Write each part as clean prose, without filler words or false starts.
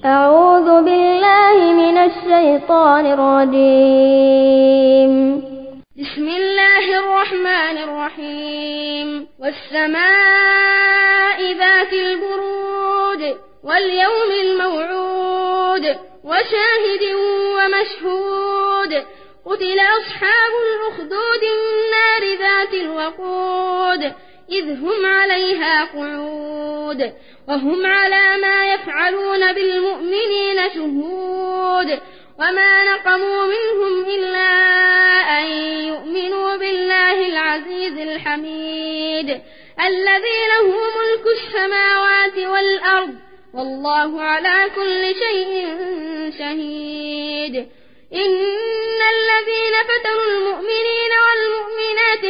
أعوذ بالله من الشيطان الرجيم. بسم الله الرحمن الرحيم. والسماء ذات البروج واليوم الموعود وشاهد ومشهود. قتل أصحاب الأخدود النار ذات الوقود إذ هم عليها قعود وهم على ما يفعلون بالمؤمنين شهود. وما نقموا منهم إلا أن يؤمنوا بالله العزيز الحميد الذي له ملك السماوات والأرض والله على كل شيء شهيد. إن الذين فتنوا المؤمنين والمؤمنات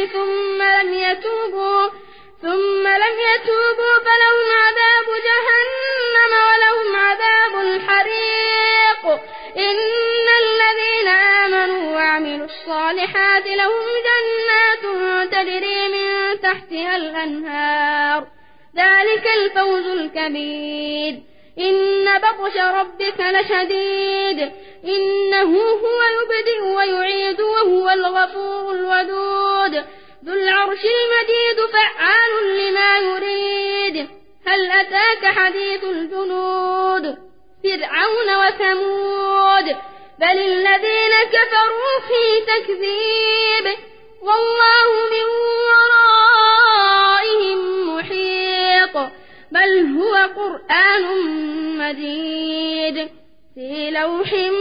ثم لم يتوبوا فلهم عذاب جهنم ولهم عذاب الحريق. إن الذين آمنوا وعملوا الصالحات لهم جنات تجري من تحتها الأنهار ذلك الفوز الكبير. إن بطش ربك لشديد إنه هو يبدئ ويعيد وهو الغفور الودود ذو العرش المجيد فعال لما يريد. هل أتاك حديث الجنود فرعون وثمود بل الذين كفروا في تكذيب والله من ورائهم محيط. بل هو قرآن مجيد في لوح